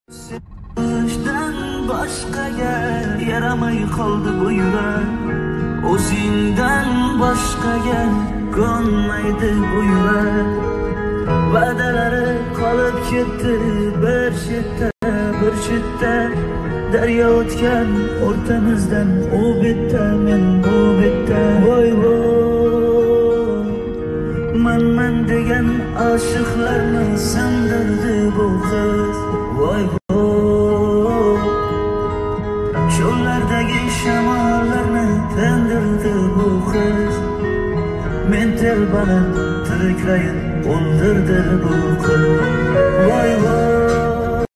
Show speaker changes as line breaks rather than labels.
Sevishdan boshqaga yaramay qoldi bu yurak, o'zingdan boshqaga ko'nmaydi bu yurak. Va'dalari qolib ketdi bir chetda, daryo o'tgan o'rtamizdan, u betda men bu betda. Voy voy, man degan oshiqlarni sindirdi bu qiz. Voy voy, cho'llardagi shamollarni tindirdi bu qiz. Men telbanib tiriklay o'ldirdi bu qiz. Voy voy.